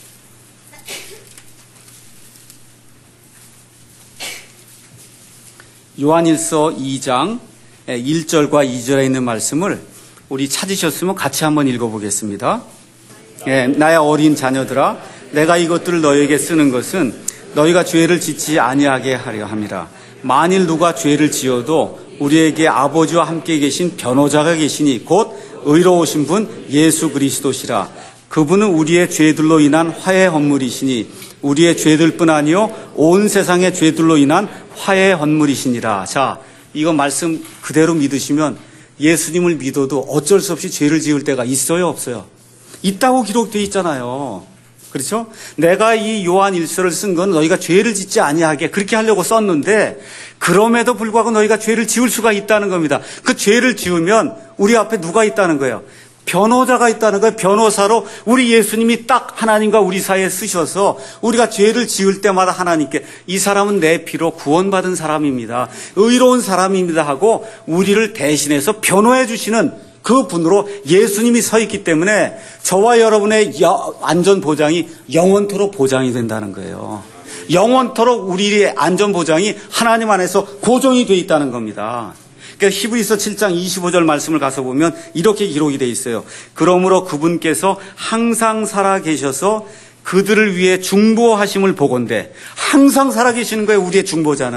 요한일서 2장 1절과 2절에 있는 말씀을 우리 찾으셨으면 같이 한번 읽어보겠습니다. 나의 어린 자녀들아, 내가 이것들을 너희에게 쓰는 것은 너희가 죄를 짓지 아니하게 하려 함이라. 만일 누가 죄를 지어도 우리에게 아버지와 함께 계신 변호자가 계시니 곧 의로우신 분 예수 그리스도시라. 그분은 우리의 죄들로 인한 화해 헌물이시니 우리의 죄들뿐 아니요 온 세상의 죄들로 인한 화해 헌물이시니라. 자, 이거 말씀 그대로 믿으시면 예수님을 믿어도 어쩔 수 없이 죄를 지을 때가 있어요, 없어요? 있다고 기록되어 있잖아요. 그렇죠? 내가 이 요한 일서를 쓴 건 너희가 죄를 짓지 아니하게 그렇게 하려고 썼는데 그럼에도 불구하고 너희가 죄를 지을 수가 있다는 겁니다. 그 죄를 지으면 우리 앞에 누가 있다는 거예요? 변호자가 있다는 거예요. 변호사로 우리 예수님이 딱 하나님과 우리 사이에 쓰셔서 우리가 죄를 지을 때마다 하나님께 이 사람은 내 피로 구원받은 사람입니다. 의로운 사람입니다 하고 우리를 대신해서 변호해 주시는 그 분으로 예수님이 서 있기 때문에 저와 여러분의 안전 보장이 영원토록 보장이 된다는 거예요. 영원토록 우리의 안전 보장이 하나님 안에서 고정이 되어 있다는 겁니다. 그러니까 히브리서 7장 25절 말씀을 가서 보면 이렇게 기록이 되어 있어요. 그러므로 그분께서 항상 살아 계셔서 그들을 위해 중보하심을 보건대. 항상 살아 계시는 거예요, 우리의 중보자는.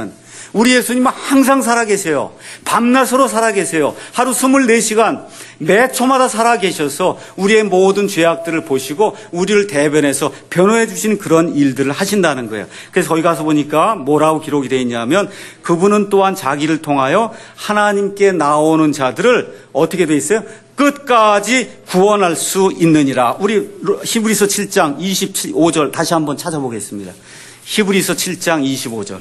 우리 예수님은 항상 살아계세요. 밤낮으로 살아계세요. 하루 24시간 매 초마다 살아계셔서 우리의 모든 죄악들을 보시고 우리를 대변해서 변호해 주시는 그런 일들을 하신다는 거예요. 그래서 거기 가서 보니까 뭐라고 기록이 되어 있냐면 그분은 또한 자기를 통하여 하나님께 나오는 자들을 어떻게 되어 있어요? 끝까지 구원할 수 있느니라. 우리 히브리서 7장 25절 다시 한번 찾아보겠습니다. 히브리서 7장 25절.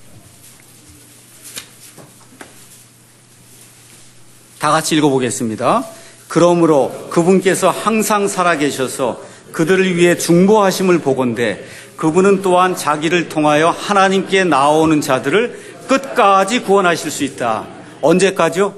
다 같이 읽어보겠습니다. 그러므로 그분께서 항상 살아계셔서 그들을 위해 중보하심을 보건대 그분은 또한 자기를 통하여 하나님께 나오는 자들을 끝까지 구원하실 수 있다. 언제까지요?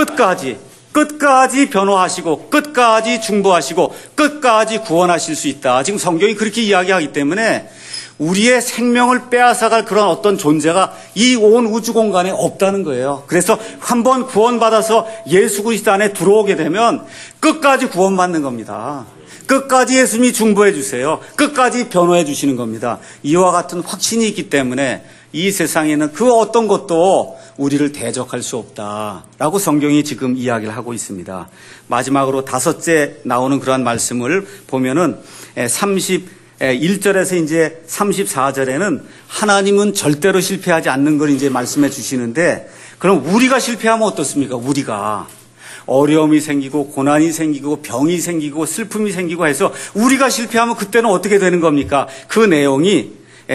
끝까지 변호하시고 끝까지 중보하시고 끝까지 구원하실 수 있다. 지금 성경이 그렇게 이야기하기 때문에 우리의 생명을 빼앗아갈 그런 어떤 존재가 이 온 우주 공간에 없다는 거예요. 그래서 한번 구원받아서 예수 그리스도 안에 들어오게 되면 끝까지 구원받는 겁니다. 끝까지 예수님이 중보해 주세요. 끝까지 변호해 주시는 겁니다. 이와 같은 확신이 있기 때문에 이 세상에는 그 어떤 것도 우리를 대적할 수 없다라고 성경이 지금 이야기를 하고 있습니다. 마지막으로 다섯째 나오는 그러한 말씀을 보면은 31절에서 이제 34절에는 하나님은 절대로 실패하지 않는 걸 이제 말씀해 주시는데 그럼 우리가 실패하면 어떻습니까? 우리가 어려움이 생기고 고난이 생기고 병이 생기고 슬픔이 생기고 해서 우리가 실패하면 그때는 어떻게 되는 겁니까? 그 내용이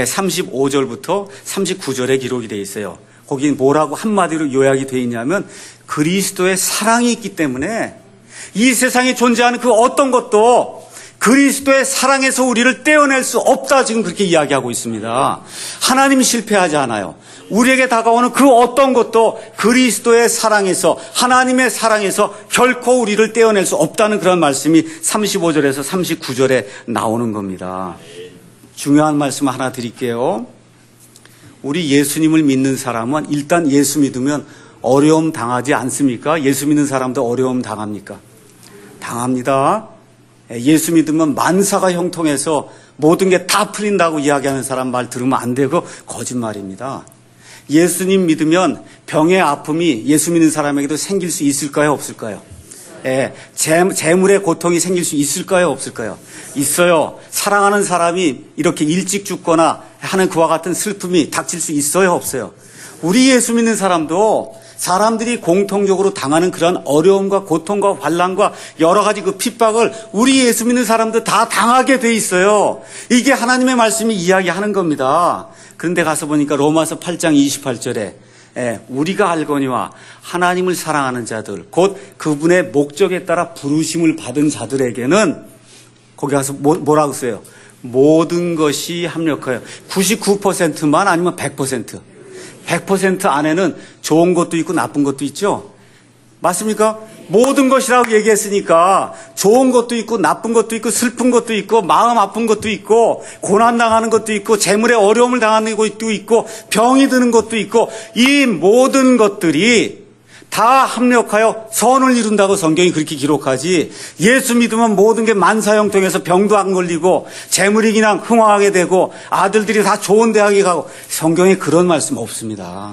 35절부터 39절에 기록이 되어 있어요. 거기 뭐라고 한마디로 요약이 되어 있냐면 그리스도의 사랑이 있기 때문에 이 세상에 존재하는 그 어떤 것도 그리스도의 사랑에서 우리를 떼어낼 수 없다. 지금 그렇게 이야기하고 있습니다. 하나님이 실패하지 않아요. 우리에게 다가오는 그 어떤 것도 그리스도의 사랑에서 하나님의 사랑에서 결코 우리를 떼어낼 수 없다는 그런 말씀이 35절에서 39절에 나오는 겁니다. 중요한 말씀 하나 드릴게요. 우리 예수님을 믿는 사람은 일단 예수 믿으면 어려움 당하지 않습니까? 예수 믿는 사람도 어려움 당합니까? 당합니다. 예수 믿으면 만사가 형통해서 모든 게 다 풀린다고 이야기하는 사람 말 들으면 안 되고 거짓말입니다. 예수님 믿으면 병의 아픔이 예수 믿는 사람에게도 생길 수 있을까요? 없을까요? 재물의 고통이 생길 수 있을까요? 없을까요? 있어요. 사랑하는 사람이 이렇게 일찍 죽거나 하는 그와 같은 슬픔이 닥칠 수 있어요? 없어요? 우리 예수 믿는 사람도 사람들이 공통적으로 당하는 그런 어려움과 고통과 환난과 여러 가지 그 핍박을 우리 예수 믿는 사람도 다 당하게 돼 있어요. 이게 하나님의 말씀이 이야기하는 겁니다. 그런데 가서 보니까 로마서 8장 28절에 우리가 알거니와 하나님을 사랑하는 자들 곧 그분의 목적에 따라 부르심을 받은 자들에게는 거기 가서 뭐라고 써요? 모든 것이 합력하여 99%만 아니면 100% 100% 안에는 좋은 것도 있고 나쁜 것도 있죠. 맞습니까? 모든 것이라고 얘기했으니까 좋은 것도 있고 나쁜 것도 있고 슬픈 것도 있고 마음 아픈 것도 있고 고난당하는 것도 있고 재물의 어려움을 당하는 것도 있고 병이 드는 것도 있고 이 모든 것들이 다 합력하여 선을 이룬다고 성경이 그렇게 기록하지 예수 믿으면 모든 게 만사형통해서 병도 안 걸리고 재물이 그냥 흥황하게 되고 아들들이 다 좋은 대학에 가고 성경에 그런 말씀 없습니다.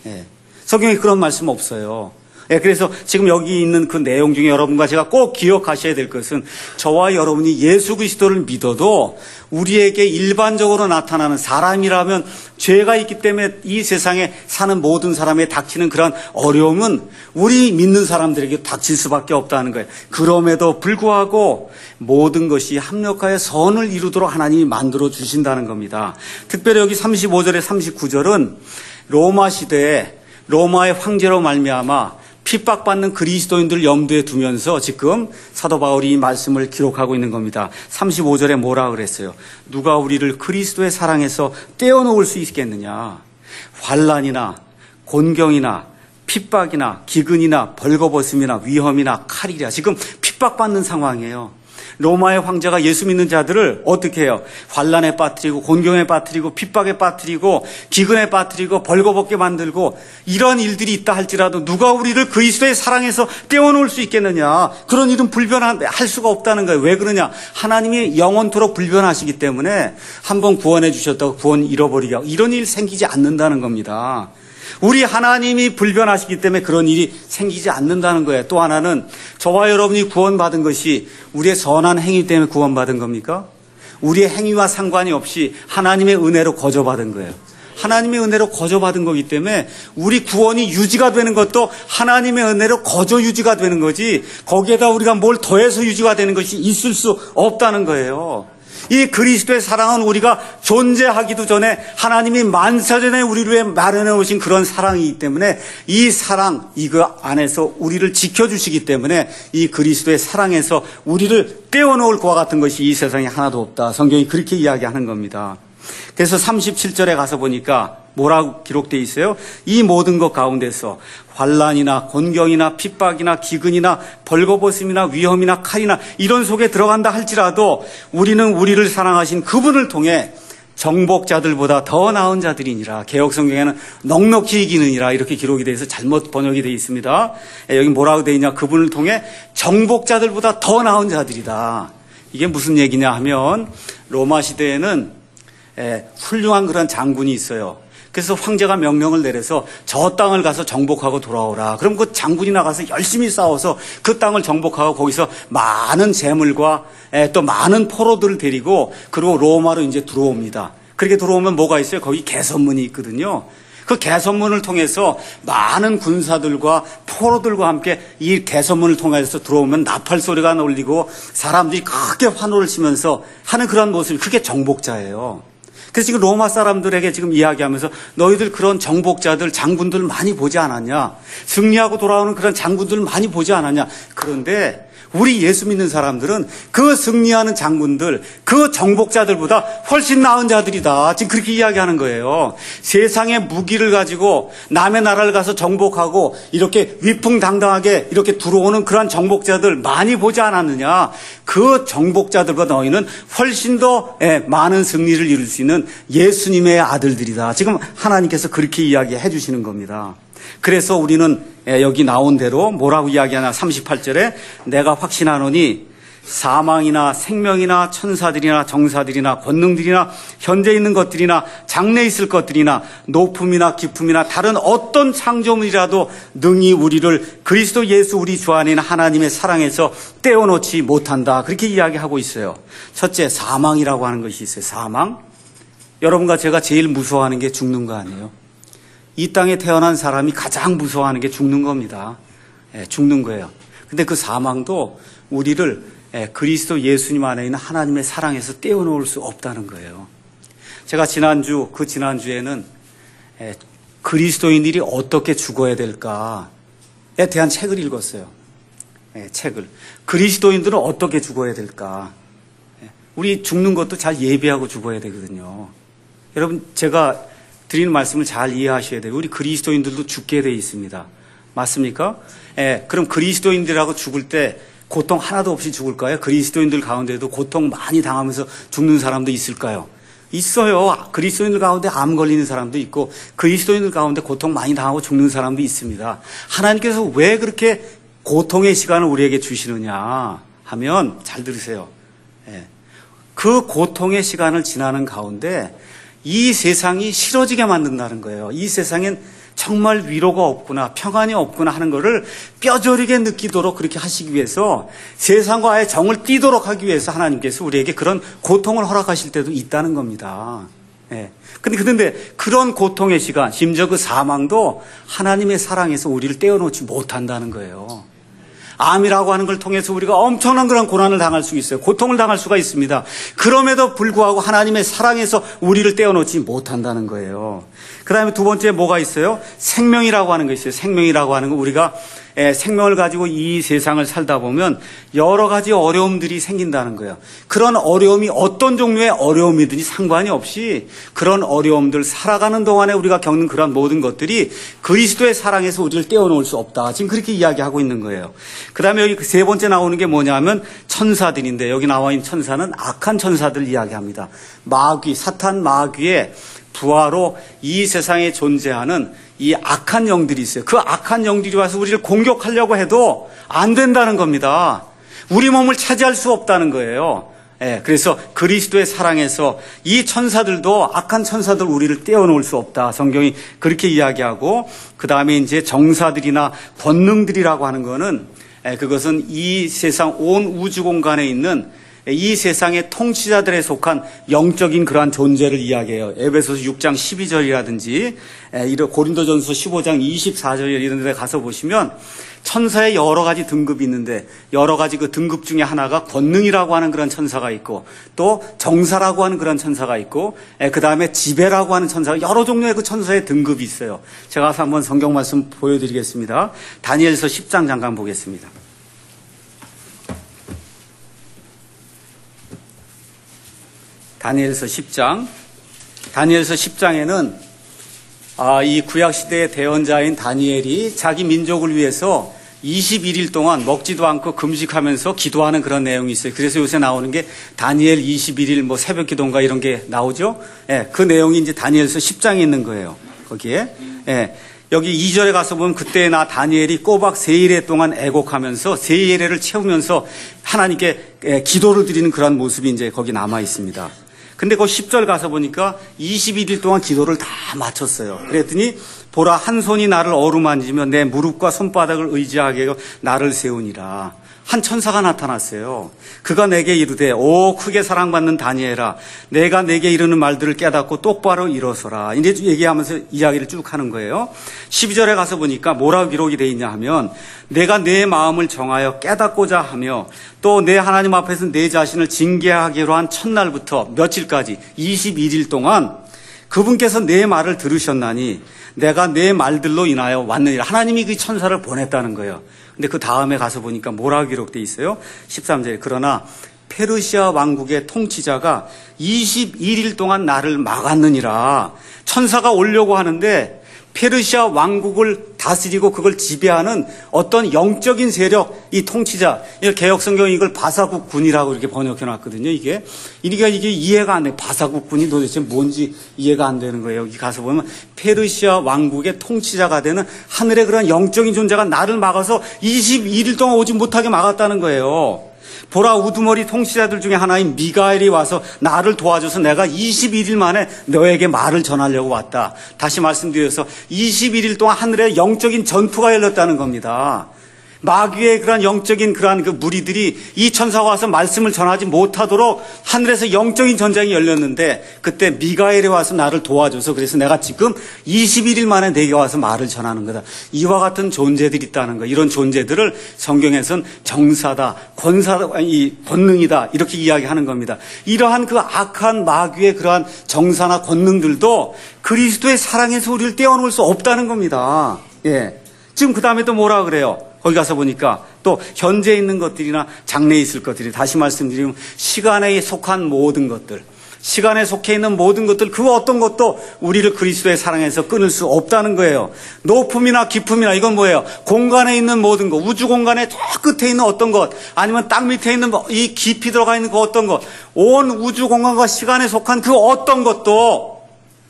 성경에 그런 말씀 없어요. 그래서 지금 여기 있는 그 내용 중에 여러분과 제가 꼭 기억하셔야 될 것은 저와 여러분이 예수 그리스도를 믿어도 우리에게 일반적으로 나타나는 사람이라면 죄가 있기 때문에 이 세상에 사는 모든 사람에 닥치는 그런 어려움은 우리 믿는 사람들에게 닥칠 수밖에 없다는 거예요. 그럼에도 불구하고 모든 것이 합력하여 선을 이루도록 하나님이 만들어 주신다는 겁니다. 특별히 여기 35절에 39절은 로마 시대에 로마의 황제로 말미암아 핍박받는 그리스도인들을 염두에 두면서 지금 사도 바울이 이 말씀을 기록하고 있는 겁니다. 35절에 뭐라 그랬어요? 누가 우리를 그리스도의 사랑에서 떼어놓을 수 있겠느냐? 환난이나 곤경이나 핍박이나 기근이나 벌거벗음이나 위험이나 칼이랴. 지금 핍박받는 상황이에요. 로마의 황제가 예수 믿는 자들을 어떻게 해요? 환난에 빠뜨리고 곤경에 빠뜨리고 핍박에 빠뜨리고 기근에 빠뜨리고 벌거벗게 만들고 이런 일들이 있다 할지라도 누가 우리를 그리스도의 사랑에서 떼어놓을 수 있겠느냐? 그런 일은 불변할 수가 없다는 거예요. 왜 그러냐? 하나님이 영원토록 불변하시기 때문에 한번 구원해 주셨다고 구원 잃어버리게 하고 이런 일 생기지 않는다는 겁니다. 우리 하나님이 불변하시기 때문에 그런 일이 생기지 않는다는 거예요. 또 하나는 저와 여러분이 구원받은 것이 우리의 선한 행위 때문에 구원받은 겁니까? 우리의 행위와 상관이 없이 하나님의 은혜로 거저받은 거예요. 하나님의 은혜로 거저받은 거기 때문에 우리 구원이 유지가 되는 것도 하나님의 은혜로 거저 유지가 되는 거지, 거기에다 우리가 뭘 더해서 유지가 되는 것이 있을 수 없다는 거예요. 이 그리스도의 사랑은 우리가 존재하기도 전에 하나님이 만사전에 우리를 위해 마련해 오신 그런 사랑이기 때문에 이 사랑, 이거 안에서 우리를 지켜주시기 때문에 이 그리스도의 사랑에서 우리를 떼어놓을 것과 같은 것이 이 세상에 하나도 없다. 성경이 그렇게 이야기하는 겁니다. 그래서 37절에 가서 보니까 뭐라고 기록되어 있어요? 이 모든 것 가운데서 환난이나 곤경이나 핍박이나 기근이나 벌거벗음이나 위험이나 칼이나 이런 속에 들어간다 할지라도 우리는 우리를 사랑하신 그분을 통해 정복자들보다 더 나은 자들이니라. 개역성경에는 넉넉히 이기느니라 이렇게 기록이 되어 있어 잘못 번역이 되어 있습니다. 여기 뭐라고 되어 있냐? 그분을 통해 정복자들보다 더 나은 자들이다. 이게 무슨 얘기냐 하면 로마 시대에는 훌륭한 그런 장군이 있어요. 그래서 황제가 명령을 내려서 저 땅을 가서 정복하고 돌아오라. 그럼 그 장군이 나가서 열심히 싸워서 그 땅을 정복하고 거기서 많은 재물과 또 많은 포로들을 데리고 그리고 로마로 이제 들어옵니다. 그렇게 들어오면 뭐가 있어요? 거기 개선문이 있거든요. 그 개선문을 통해서 많은 군사들과 포로들과 함께 이 개선문을 통해서 들어오면 나팔 소리가 울리고 사람들이 크게 환호를 치면서 하는 그런 모습이, 그게 정복자예요. 그래서 지금 로마 사람들에게 지금 이야기하면서 너희들 그런 정복자들, 장군들 많이 보지 않았냐? 승리하고 돌아오는 그런 장군들 많이 보지 않았냐? 그런데 우리 예수 믿는 사람들은 그 승리하는 장군들, 그 정복자들보다 훨씬 나은 자들이다. 지금 그렇게 이야기하는 거예요. 세상의 무기를 가지고 남의 나라를 가서 정복하고 이렇게 위풍당당하게 이렇게 들어오는 그런 정복자들 많이 보지 않았느냐? 그 정복자들과 너희는 훨씬 더 많은 승리를 이룰 수 있는 예수님의 아들들이다. 지금 하나님께서 그렇게 이야기해 주시는 겁니다. 그래서 우리는 여기 나온 대로 뭐라고 이야기하나 38절에 내가 확신하노니 사망이나 생명이나 천사들이나 정사들이나 권능들이나 현재 있는 것들이나 장래 있을 것들이나 높음이나 깊음이나 다른 어떤 창조물이라도 능히 우리를 그리스도 예수 우리 주 안에 있는 하나님의 사랑에서 떼어놓지 못한다. 그렇게 이야기하고 있어요. 첫째, 사망이라고 하는 것이 있어요. 사망. 여러분과 제가 제일 무서워하는 게 죽는 거 아니에요? 이 땅에 태어난 사람이 가장 무서워하는 게 죽는 겁니다. 죽는 거예요. 근데 그 사망도 우리를 그리스도 예수님 안에 있는 하나님의 사랑에서 떼어놓을 수 없다는 거예요. 제가 지난주에는 그리스도인들이 어떻게 죽어야 될까에 대한 책을 읽었어요. 책을. 그리스도인들은 어떻게 죽어야 될까? 우리 죽는 것도 잘 예비하고 죽어야 되거든요. 여러분, 제가 드리는 말씀을 잘 이해하셔야 돼요. 우리 그리스도인들도 죽게 돼 있습니다. 맞습니까? 그럼 그리스도인들하고 죽을 때 고통 하나도 없이 죽을까요? 그리스도인들 가운데도 고통 많이 당하면서 죽는 사람도 있을까요? 있어요. 그리스도인들 가운데 암 걸리는 사람도 있고 그리스도인들 가운데 고통 많이 당하고 죽는 사람도 있습니다. 하나님께서 왜 그렇게 고통의 시간을 우리에게 주시느냐 하면 잘 들으세요. 그 고통의 시간을 지나는 가운데 이 세상이 싫어지게 만든다는 거예요. 이 세상엔 정말 위로가 없구나, 평안이 없구나 하는 것을 뼈저리게 느끼도록 그렇게 하시기 위해서 세상과의 정을 띠도록 하기 위해서 하나님께서 우리에게 그런 고통을 허락하실 때도 있다는 겁니다. 그런데 그런 고통의 시간, 심지어 그 사망도 하나님의 사랑에서 우리를 떼어놓지 못한다는 거예요. 암이라고 하는 걸 통해서 우리가 엄청난 그런 고난을 당할 수 있어요. 고통을 당할 수가 있습니다. 그럼에도 불구하고 하나님의 사랑에서 우리를 떼어놓지 못한다는 거예요. 그 다음에 두 번째 뭐가 있어요? 생명이라고 하는 거 있어요. 생명이라고 하는 거, 우리가 생명을 가지고 이 세상을 살다 보면 여러 가지 어려움들이 생긴다는 거예요. 그런 어려움이 어떤 종류의 어려움이든지 상관이 없이 그런 어려움들 살아가는 동안에 우리가 겪는 그런 모든 것들이 그리스도의 사랑에서 우리를 떼어놓을 수 없다. 지금 그렇게 이야기하고 있는 거예요. 그 다음에 여기 세 번째 나오는 게 뭐냐면 천사들인데, 여기 나와 있는 천사는 악한 천사들 이야기합니다. 마귀, 사탄 마귀의 부하로 이 세상에 존재하는 이 악한 영들이 있어요. 그 악한 영들이 와서 우리를 공격하려고 해도 안 된다는 겁니다. 우리 몸을 차지할 수 없다는 거예요. 그래서 그리스도의 사랑에서 이 천사들도 악한 천사들 우리를 떼어놓을 수 없다. 성경이 그렇게 이야기하고, 그 다음에 이제 정사들이나 권능들이라고 하는 거는 그것은 이 세상 온 우주 공간에 있는 이 세상의 통치자들에 속한 영적인 그러한 존재를 이야기해요. 에베소서 6장 12절이라든지 고린도전서 15장 24절 이런 데 가서 보시면 천사의 여러 가지 등급이 있는데 여러 가지 그 등급 중에 하나가 권능이라고 하는 그런 천사가 있고, 또 정사라고 하는 그런 천사가 있고, 그 다음에 지배라고 하는 천사가, 여러 종류의 그 천사의 등급이 있어요. 제가 가서 한번 성경 말씀 보여드리겠습니다. 다니엘서 10장 잠깐 보겠습니다. 다니엘서 10장에는 이 구약시대의 대언자인 다니엘이 자기 민족을 위해서 21일 동안 먹지도 않고 금식하면서 기도하는 그런 내용이 있어요. 그래서 요새 나오는 게 다니엘 21일 새벽 기도인가 이런 게 나오죠. 그 내용이 이제 다니엘서 10장에 있는 거예요. 거기에. 여기 2절에 가서 보면 그때 나 다니엘이 꼬박 3일에 동안 애곡하면서 3예례를 채우면서 하나님께 기도를 드리는 그런 모습이 이제 거기 남아 있습니다. 근데 그 10절 가서 보니까 21일 동안 기도를 다 마쳤어요. 그랬더니 보라, 한 손이 나를 어루만지며 내 무릎과 손바닥을 의지하게 하고 나를 세우니라. 한 천사가 나타났어요. 그가 내게 이르되, 오 크게 사랑받는 다니엘아, 내가 내게 이르는 말들을 깨닫고 똑바로 일어서라. 이제 얘기하면서 이야기를 쭉 하는 거예요. 12절에 가서 보니까 뭐라고 기록이 되어 있냐 하면, 내가 내 마음을 정하여 깨닫고자 하며 또 내 하나님 앞에서 내 자신을 징계하기로 한 첫날부터 며칠까지 21일 동안 그분께서 내 말을 들으셨나니 내가 내 말들로 인하여 왔느니라. 하나님이 그 천사를 보냈다는 거예요. 근데 그 다음에 가서 보니까 뭐라고 기록되어 있어요? 13절에 그러나 페르시아 왕국의 통치자가 21일 동안 나를 막았느니라. 천사가 오려고 하는데 페르시아 왕국을 다스리고 그걸 지배하는 어떤 영적인 세력, 이 통치자, 개혁성경이 이걸 바사국군이라고 이렇게 번역해 놨거든요. 이게 이해가 안 돼. 바사국군이 도대체 뭔지 이해가 안 되는 거예요. 여기 가서 보면 페르시아 왕국의 통치자가 되는 하늘의 그런 영적인 존재가 나를 막아서 21일 동안 오지 못하게 막았다는 거예요. 보라, 우두머리 통치자들 중에 하나인 미가엘이 와서 나를 도와줘서 내가 21일 만에 너에게 말을 전하려고 왔다. 다시 말씀드려서 21일 동안 하늘에 영적인 전투가 열렸다는 겁니다. 마귀의 그러한 영적인 그러한 그 무리들이 이 천사가 와서 말씀을 전하지 못하도록 하늘에서 영적인 전쟁이 열렸는데, 그때 미가엘이 와서 나를 도와줘서 그래서 내가 지금 21일 만에 내게 와서 말을 전하는 거다. 이와 같은 존재들이 있다는 거예요. 이런 존재들을 성경에서는 정사다, 권사다, 이 권능이다 이렇게 이야기하는 겁니다. 이러한 그 악한 마귀의 그러한 정사나 권능들도 그리스도의 사랑에서 우리를 떼어놓을 수 없다는 겁니다. 지금 그 다음에 또 뭐라 그래요? 거기 가서 보니까 또 현재 있는 것들이나 장래에 있을 것들이, 다시 말씀드리면 시간에 속한 모든 것들, 시간에 속해 있는 모든 것들, 그 어떤 것도 우리를 그리스도의 사랑에서 끊을 수 없다는 거예요. 높음이나 깊음이나 이건 뭐예요? 공간에 있는 모든 것, 우주 공간의 저 끝에 있는 어떤 것, 아니면 땅 밑에 있는 이 깊이 들어가 있는 그 어떤 것, 온 우주 공간과 시간에 속한 그 어떤 것도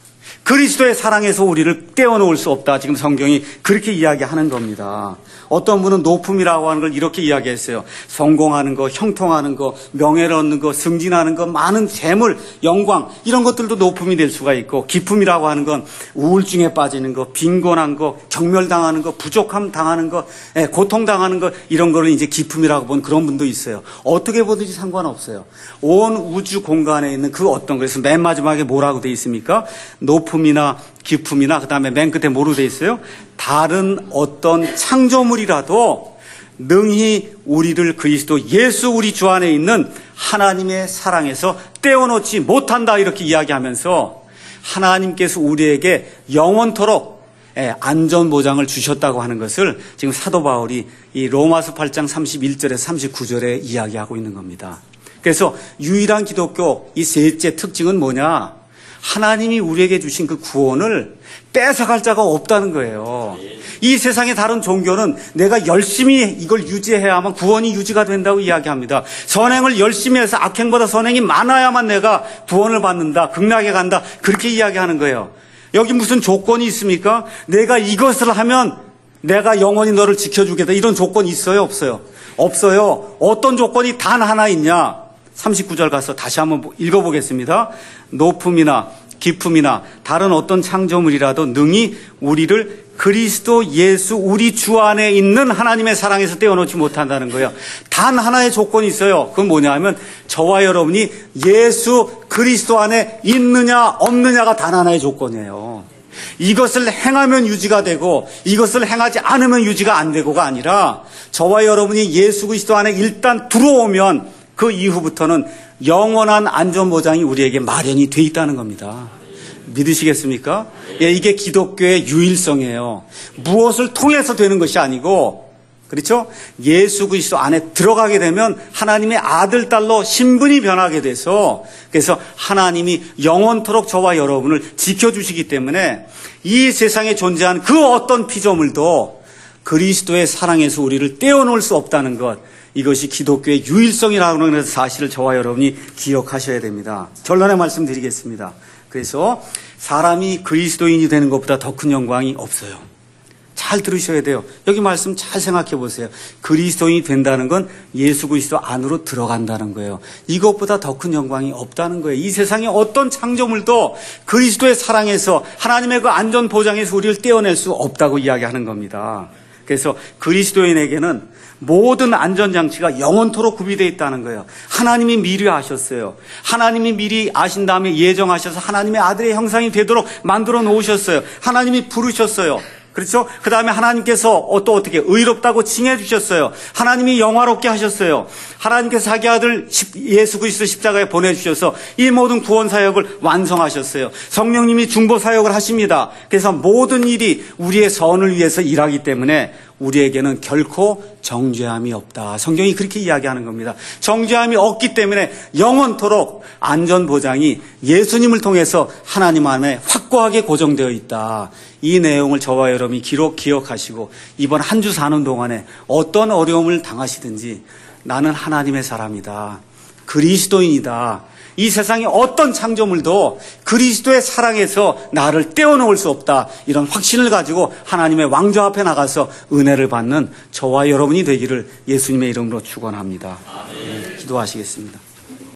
그리스도의 사랑에서 우리를 떼어놓을 수 없다. 지금 성경이 그렇게 이야기하는 겁니다. 어떤 분은 높음이라고 하는 걸 이렇게 이야기했어요. 성공하는 거, 형통하는 거, 명예를 얻는 거, 승진하는 거, 많은 재물, 영광 이런 것들도 높음이 될 수가 있고, 깊음이라고 하는 건 우울증에 빠지는 거, 빈곤한 거, 경멸당하는 거, 부족함 당하는 거, 고통당하는 거, 이런 거를 이제 깊음이라고 본 그런 분도 있어요. 어떻게 보든지 상관없어요. 온 우주 공간에 있는 그 어떤, 그래서 맨 마지막에 뭐라고 돼 있습니까? 높음이나 깊음이나 그 다음에 맨 끝에 뭐로 돼 있어요? 다른 어떤 창조물이라도 능히 우리를 그리스도 예수 우리 주 안에 있는 하나님의 사랑에서 떼어놓지 못한다 이렇게 이야기하면서 하나님께서 우리에게 영원토록 안전보장을 주셨다고 하는 것을 지금 사도 바울이 이 로마서 8장 31절에서 39절에 이야기하고 있는 겁니다. 그래서 유일한 기독교 이 셋째 특징은 뭐냐? 하나님이 우리에게 주신 그 구원을 뺏어갈 자가 없다는 거예요. 이 세상의 다른 종교는 내가 열심히 이걸 유지해야만 구원이 유지가 된다고 이야기합니다. 선행을 열심히 해서 악행보다 선행이 많아야만 내가 구원을 받는다, 극락에 간다, 그렇게 이야기하는 거예요. 여기 무슨 조건이 있습니까? 내가 이것을 하면 내가 영원히 너를 지켜주겠다, 이런 조건이 있어요? 없어요? 없어요. 어떤 조건이 단 하나 있냐? 39절 가서 다시 한번 읽어보겠습니다. 높음이나 깊음이나 다른 어떤 창조물이라도 능히 우리를 그리스도 예수 우리 주 안에 있는 하나님의 사랑에서 떼어놓지 못한다는 거예요. 단 하나의 조건이 있어요. 그건 뭐냐 하면 저와 여러분이 예수 그리스도 안에 있느냐 없느냐가 단 하나의 조건이에요. 이것을 행하면 유지가 되고 이것을 행하지 않으면 유지가 안 되고가 아니라 저와 여러분이 예수 그리스도 안에 일단 들어오면 그 이후부터는 영원한 안전보장이 우리에게 마련이 돼 있다는 겁니다. 믿으시겠습니까? 예, 이게 기독교의 유일성이에요. 무엇을 통해서 되는 것이 아니고, 그렇죠? 예수 그리스도 안에 들어가게 되면 하나님의 아들, 딸로 신분이 변하게 돼서, 그래서 하나님이 영원토록 저와 여러분을 지켜주시기 때문에 이 세상에 존재한 그 어떤 피조물도 그리스도의 사랑에서 우리를 떼어놓을 수 없다는 것, 이것이 기독교의 유일성이라고 하는 사실을 저와 여러분이 기억하셔야 됩니다. 결론의 말씀 드리겠습니다. 그래서 사람이 그리스도인이 되는 것보다 더 큰 영광이 없어요. 잘 들으셔야 돼요. 여기 말씀 잘 생각해 보세요. 그리스도인이 된다는 건 예수 그리스도 안으로 들어간다는 거예요. 이것보다 더 큰 영광이 없다는 거예요. 이 세상의 어떤 창조물도 그리스도의 사랑에서 하나님의 그 안전 보장에서 우리를 떼어낼 수 없다고 이야기하는 겁니다. 그래서 그리스도인에게는 모든 안전장치가 영원토록 구비되어 있다는 거예요. 하나님이 미리 아셨어요. 하나님이 미리 아신 다음에 예정하셔서 하나님의 아들의 형상이 되도록 만들어 놓으셨어요. 하나님이 부르셨어요. 그렇죠? 그 다음에 하나님께서 또 어떻게 의롭다고 칭해 주셨어요. 하나님이 영화롭게 하셨어요. 하나님께서 자기 아들 예수 그리스도 십자가에 보내주셔서 이 모든 구원 사역을 완성하셨어요. 성령님이 중보 사역을 하십니다. 그래서 모든 일이 우리의 선을 위해서 일하기 때문에 우리에게는 결코 정죄함이 없다. 성경이 그렇게 이야기하는 겁니다. 정죄함이 없기 때문에 영원토록 안전보장이 예수님을 통해서 하나님 안에 확고하게 고정되어 있다. 이 내용을 저와 여러분이 기억하시고 이번 한 주 사는 동안에 어떤 어려움을 당하시든지 나는 하나님의 사람이다. 그리스도인이다. 이 세상의 어떤 창조물도 그리스도의 사랑에서 나를 떼어놓을 수 없다. 이런 확신을 가지고 하나님의 왕좌 앞에 나가서 은혜를 받는 저와 여러분이 되기를 예수님의 이름으로 축원합니다. 기도하시겠습니다.